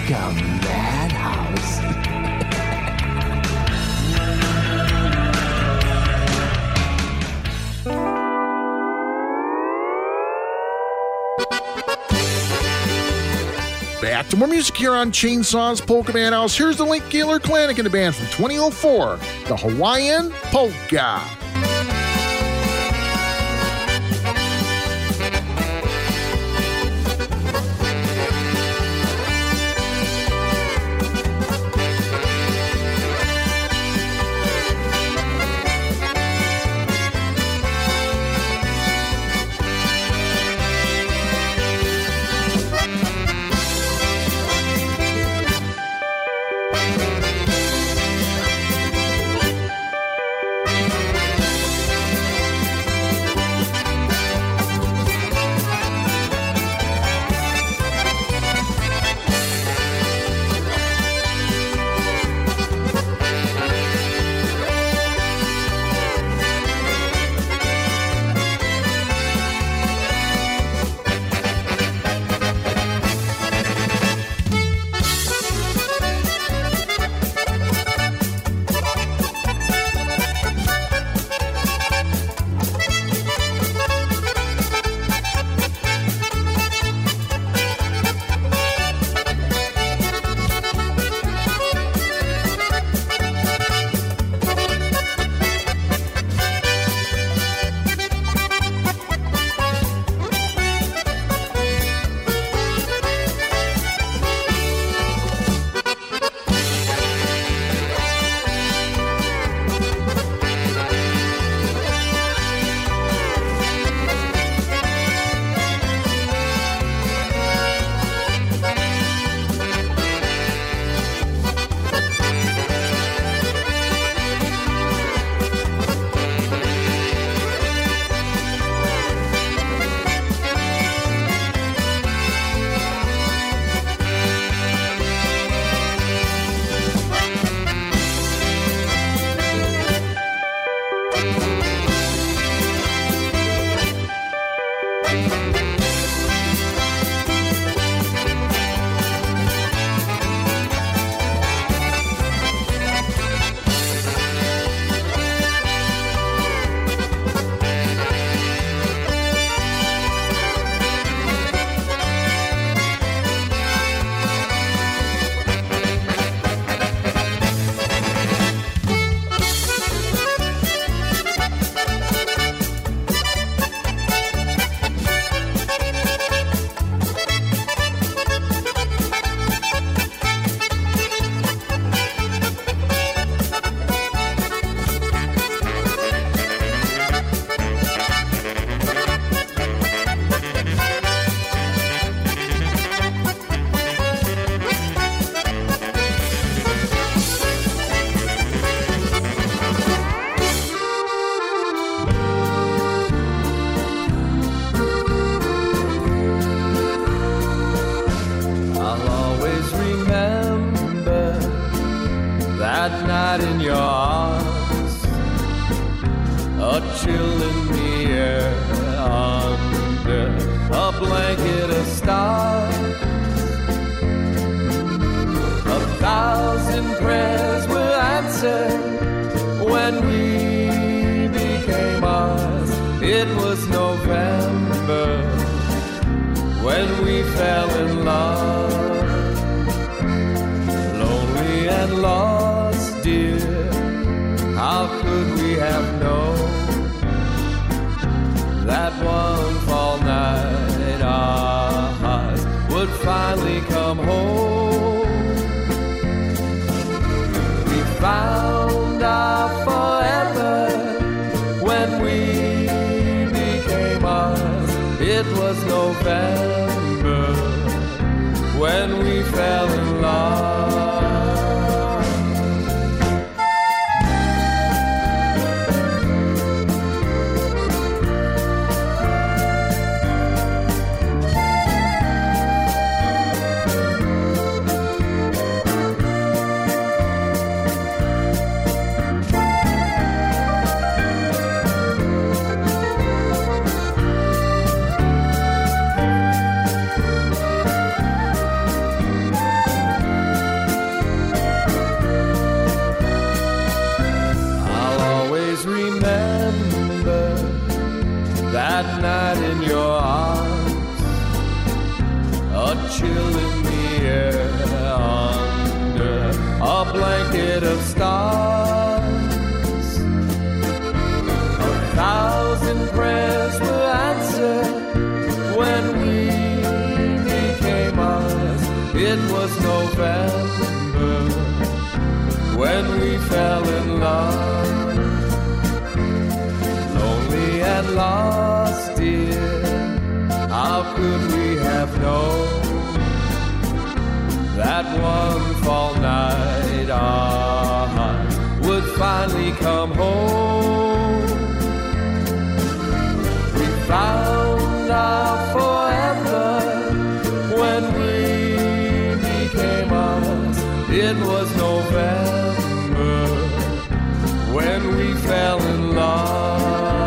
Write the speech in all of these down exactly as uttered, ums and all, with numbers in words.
Polka Madhouse. Back to more music here on Chainsaws Polka Madhouse. Here's the late Gaylor Klanick and the band from twenty oh four, the Hawaiian Polka. remember that night in your arms, a chill in the air under a blanket of stars. A thousand prayers were answered when we became ours. It was November when we fell in love. Lonely and lost, dear, how could we have known that one fall night our hearts would finally come home? We found our forever when we became ours. It was November when we fell in love.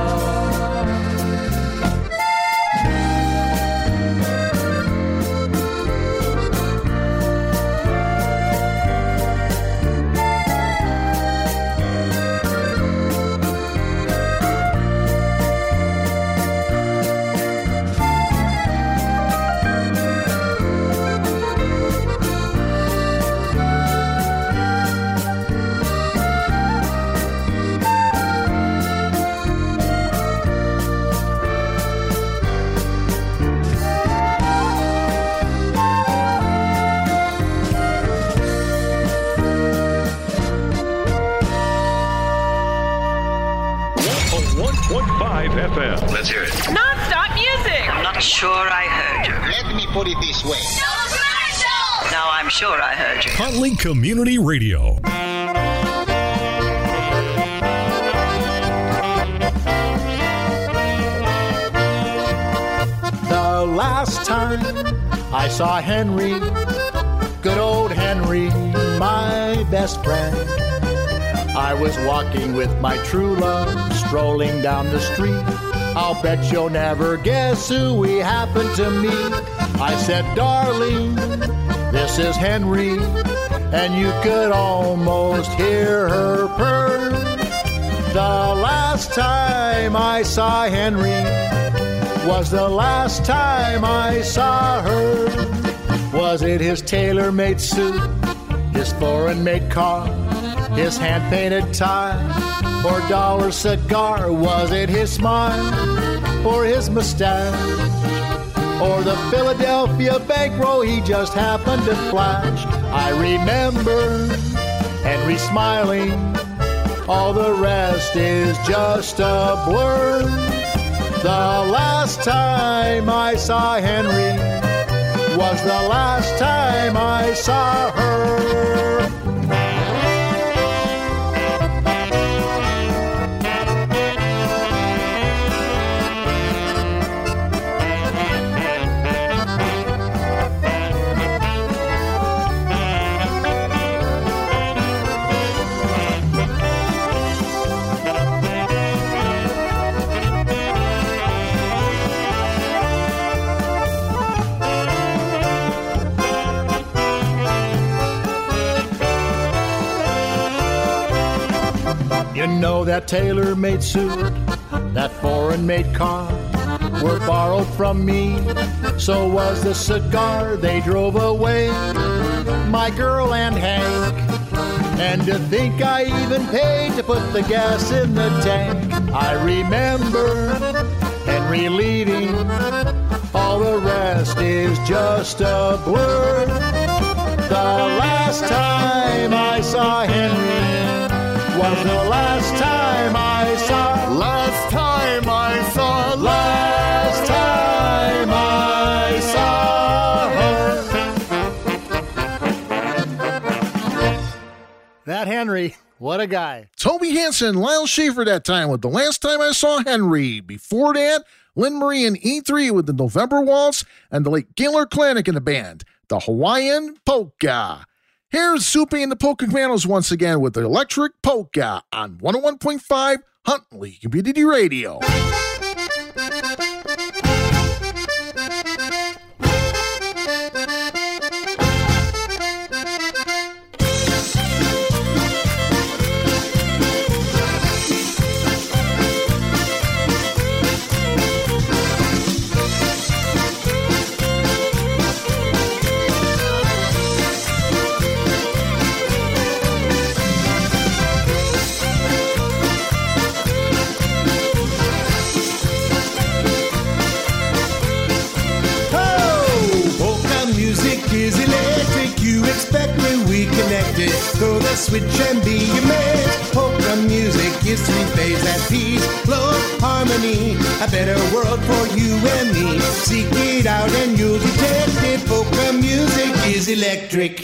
F M. Let's hear it. Non-stop music. I'm not sure I heard you. Let me put it this way. No commercials! Now I'm sure I heard you. Huntley Community Radio. The last time I saw Henry, good old Henry, my best friend, I was walking with my true love, strolling down the street. I'll bet you'll never guess who we happened to meet. I said, darling, this is Henry, and you could almost hear her purr. The last time I saw Henry was the last time I saw her. Was it his tailor-made suit, his foreign-made car, his hand-painted tie, or dollar cigar? Was it his smile, or his mustache, or the Philadelphia bankroll he just happened to flash? I remember Henry smiling, all the rest is just a blur. The last time I saw Henry was the last time I saw her. You know that tailor-made suit, that foreign-made car were borrowed from me. So was the cigar they drove away, my girl and Hank. And to think I even paid to put the gas in the tank. I remember Henry leaving, all the rest is just a blur. The last time I saw Henry was the last time I saw, last time I saw, last time I saw her. That Henry, what a guy. Toby Hansen, Lyle Schaefer that time with The Last Time I Saw Henry. Before that, Lynn Marie and E three with the November Waltz, and the late Gaylor Klanick in the band, the Hawaiian Polka. Here's Soupy and the Polka Commandos once again with the Electric Polka on one oh one point five Huntley Community Radio. the switch and be amazed. Polka music is three phase at peace, love, harmony, a better world for you and me. Seek it out and you'll detect it. Polka music is electric.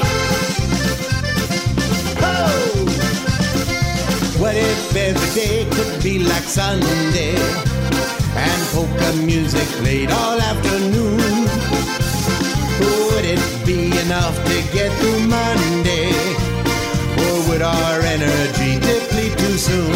Oh! What if every day could be like Sunday and polka music played all afternoon? Would it be enough to get through Monday, or would our energy deplete too soon?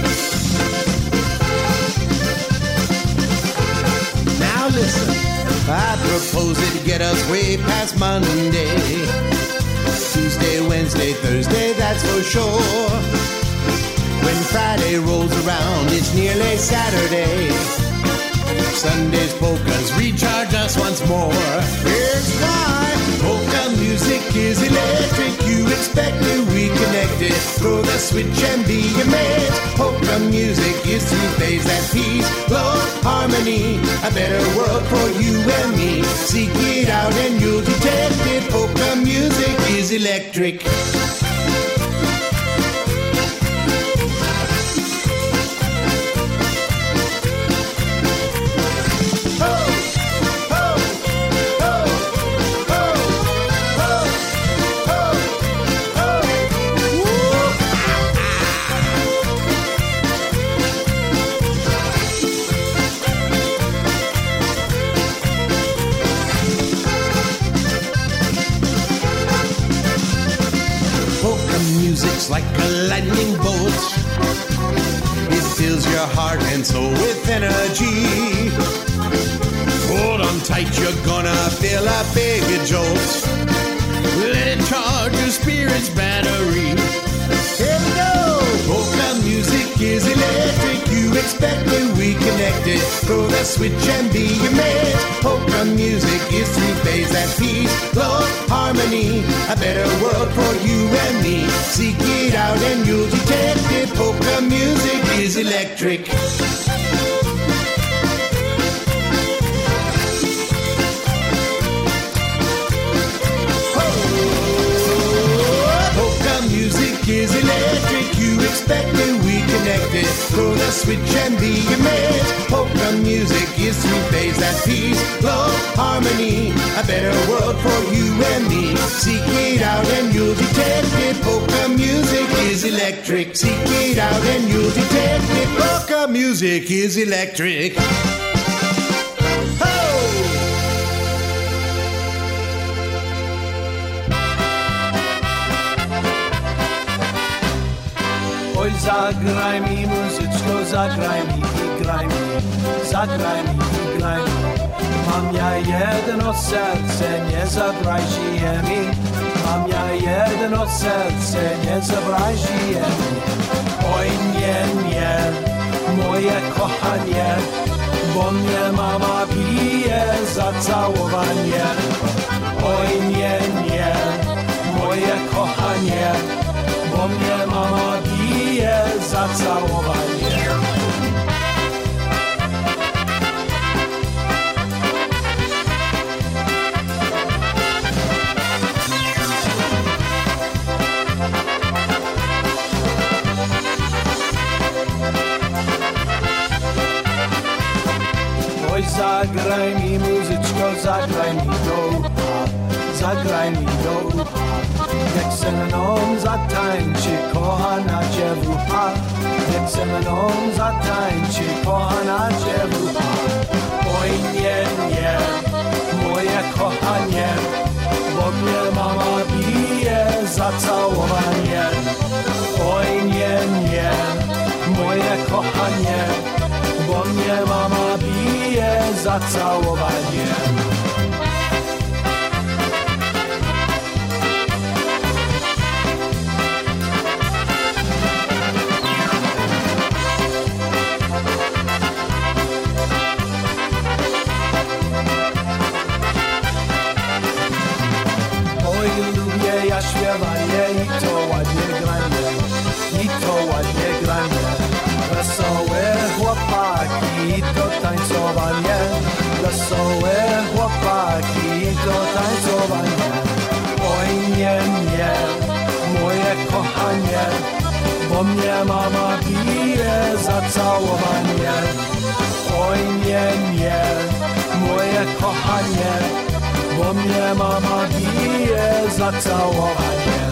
Now listen, I propose it get us way past Monday. Tuesday, Wednesday, Thursday, that's for sure. When Friday rolls around, it's nearly Saturday. Sunday's polkas recharge us once more. Here's why. Polka music is electric. You expect to reconnect it. Throw the switch and be amazed. Polka music is three-phase at peace, love, harmony, a better world for you and me. Seek it out and you'll detect it. Polka music is electric. Music's like a lightning bolt. It fills your heart and soul with energy. Hold on tight, you're gonna feel a big jolt. Let it charge your spirit's battery. Here we go! Polka music is electric. You expect to reconnect it. Throw the switch and be amazed. Polka music is three-phase at peace, love, harmony, a better world for you and me. Seek it out and you'll detect it. Polka music is electric. Music is electric. You expect to reconnect it. Throw the switch and be amazed. Polka music is three-phase at peace, love, harmony, a better world for you and me. Seek it out and you'll detect it. Polka music is electric. Seek it out and you'll detect it. Polka music is electric. Oj, zagraj mi muzyczko, zagraj mi i graj mi, zagraj mi i graj mi. Mam ja jedno serce, nie zabrajcie mi. Mam ja jedno serce, nie zabrajcie mi. Oj, nie, nie, moje kochanie, bo mnie mama bije za całowanie. Oj, nie, nie, moje kochanie, bo mnie mama bije za całowanie. Oj, zagraj mi muzyczko, zagraj mi do ucha, zagraj mi do ucha. Jak se mną zatańczy kochana dziewucha, jak se mną zatańczy kochana dziewucha. Oj, nie, nie, moje kochanie, bo mnie mama bije za całowanie. Oj, nie, nie, moje kochanie, bo mnie mama bije za całowanie. Ja śpiewanie i to ładnie granie, i to ładnie granie. Wesołe chłopaki i to tańcowanie, wesołe chłopaki i to tańcowanie. Oj, nie, nie, moje kochanie. kochanie, bo mnie mama bije za całowanie. Oj nie, nie, moje kochanie, bo mnie mama bije za całowanie.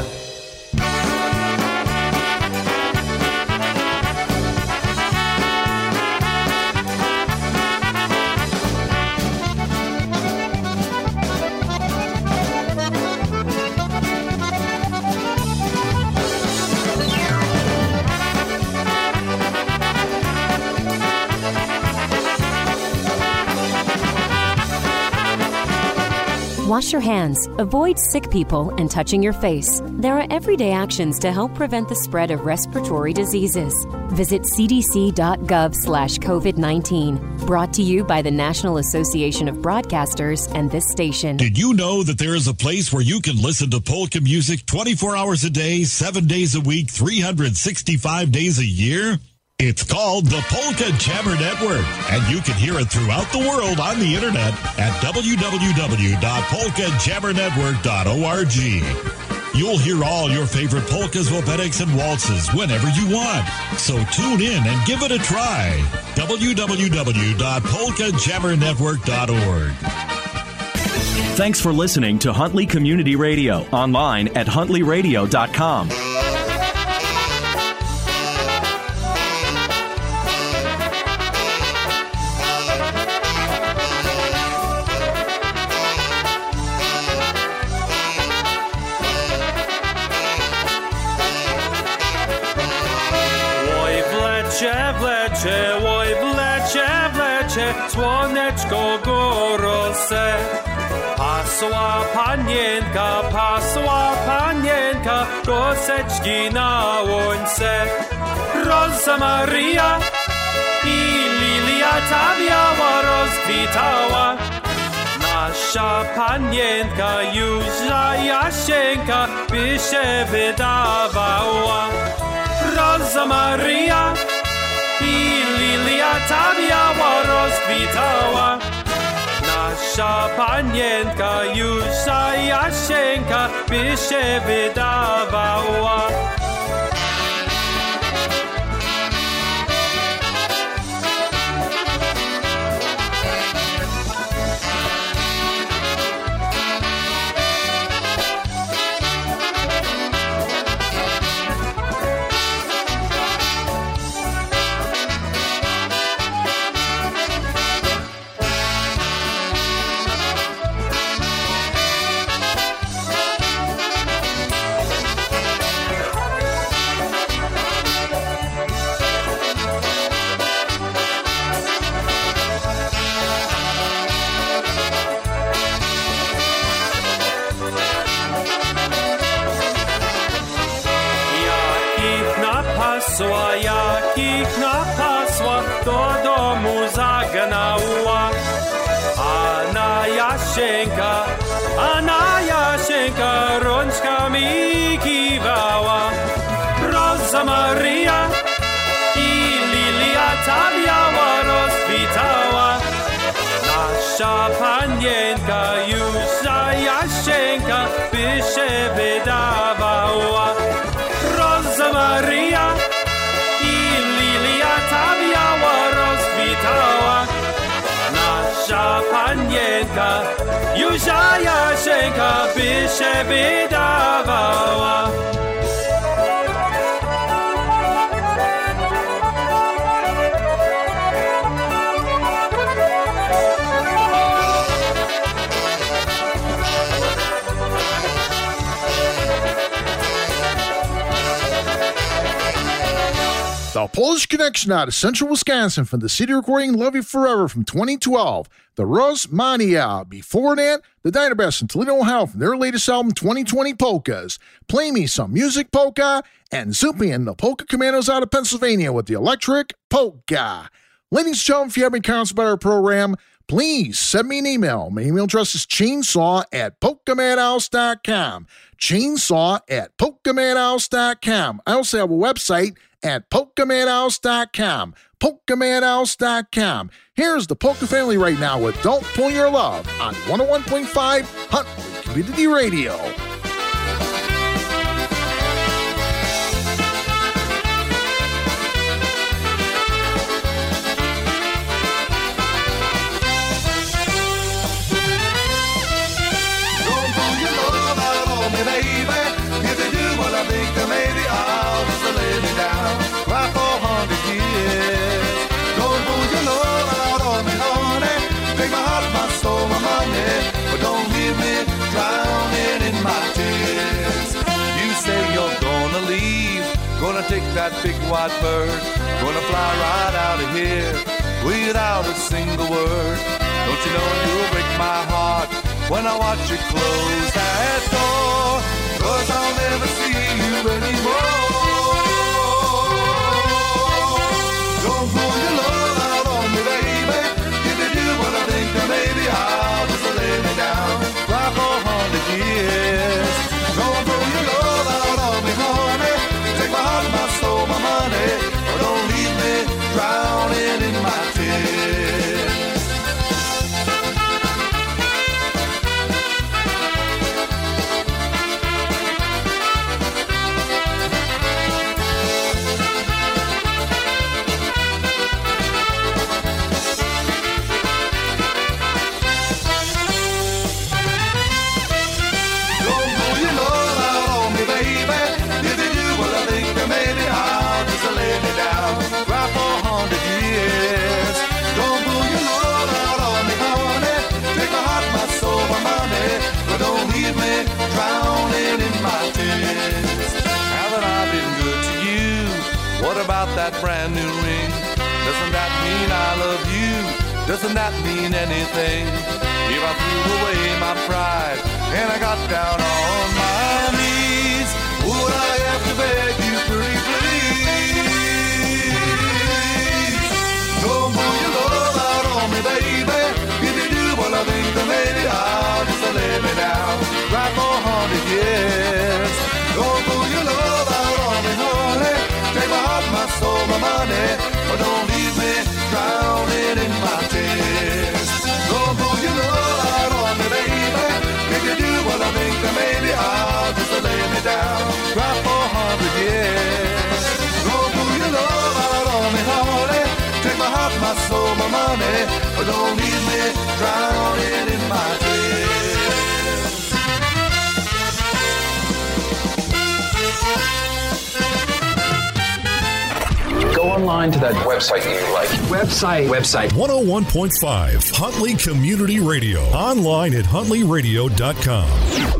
Wash your hands, avoid sick people, and touching your face. There are everyday actions to help prevent the spread of respiratory diseases. Visit c d c dot gov slash covid nineteen. Brought to you by the National Association of Broadcasters and this station. Did you know that there is a place where you can listen to polka music twenty-four hours a day, seven days a week, three hundred sixty-five days a year? It's called the Polka Jammer Network, and you can hear it throughout the world on the internet at w w w dot polka jammer network dot org. You'll hear all your favorite polkas, wobetiks, and waltzes whenever you want. So tune in and give it a try. w w w dot polka jammer network dot org. Thanks for listening to Huntley Community Radio, online at huntley radio dot com. Oj wlecie, wlecie, słoneczko gorące. Pasła panienka, pasła panienka, koseczki na łące. Rosa Maria i lilia ta biała rozkwitała. Nasza panienka już za Jasieńka by się wydawała. Rosa Maria i lilia ta biała rozkwitała. Nasza panienka już za Jasieńka by się wydawała. Napasła, jakich napasła, do domu zagnała. A na Jasieńka, a na Jasieńka rączkami kiwała. Rosa Maria i lilia ta biała rozkwitała. Nasza panienka już za Jasieńka by się wydawała. Rosa Maria i lilia ta biała rozkwitała. Nasza panienka już za Jasieńka by się wydawała. The Polish Connection out of central Wisconsin from the city recording Love You Forever from twenty twelve. The Rosmania. Before that, the Dynabass in Toledo, Ohio from their latest album, twenty twenty Polkas. Play Me Some Music Polka, and Zupi and the Polka Commandos out of Pennsylvania with the Electric Polka. Ladies and gentlemen, if you have any comments about our program, please send me an email. My email address is chainsaw at polka madhouse dot com. Chainsaw at polka madhouse dot com. I also have a website at polka madhouse dot com. polka madhouse dot com. Here's the Polka family right now with Don't Pull Your Love on one oh one point five Huntley Community Radio. white bird, gonna fly right out of here without a single word. Don't you know you'll break my heart when I watch you close that door, 'cause I'll never see you anymore. Don't pull your love out on me, baby. If you do what I think, then maybe I'll just lay me down, cry for a hundred years. Don't pull your love out on me, honey. Take my heart, my soul, my money, or don't leave me drowning in my tears. Drowning in my tears. Haven't I been good to you? What about that brand new ring? Doesn't that mean I love you? Doesn't that mean anything? If I threw away my pride and I got down on my knees, would I have to beg you pretty please? Don't pull your love out on me, baby. If you do what I think, then maybe I'll just lay me down, right for a hundred years. Don't pull your love out on me, honey. Take my heart, my soul, my money, but don't leave me drowning in my tears. Don't pull your love out on me, baby. If you do what I think, then maybe I'll just lay me down, right for a hundred years. Don't pull your love out on me, honey. Take my heart, my soul, my money, but don't leave me drowning in my tears. Go online to that website you like. Website. Website. one oh one point five Huntley Community Radio. Online at huntley radio dot com.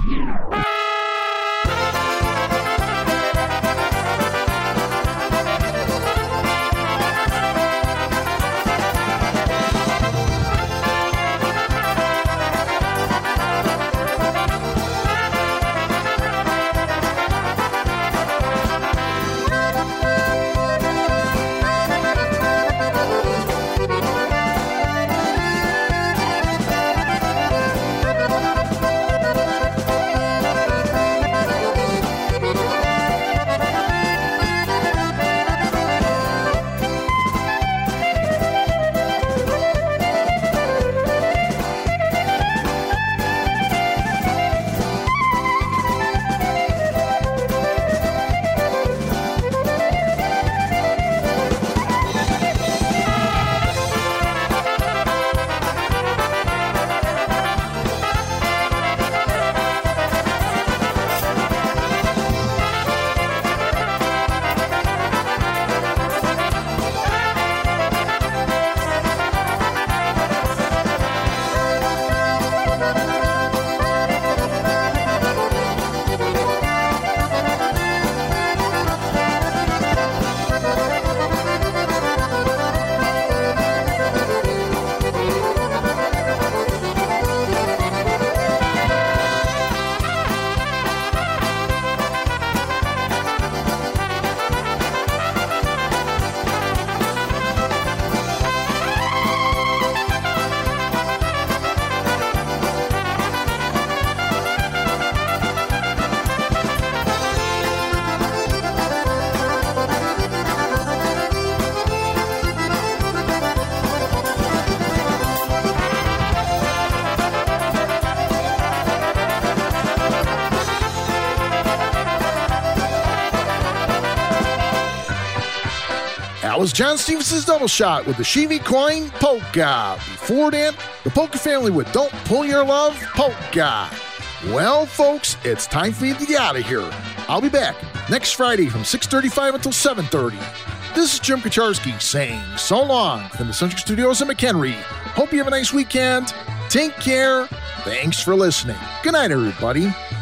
That was John Stevenson's double shot with the Chevy Coin Polka. Before that, the Polka family with Don't Pull Your Love Polka. Well, folks, it's time for you to get out of here. I'll be back next Friday from six thirty-five until seven thirty. This is Jim Kacharski saying so long from the Centric Studios in McHenry. Hope you have a nice weekend. Take care. Thanks for listening. Good night, everybody.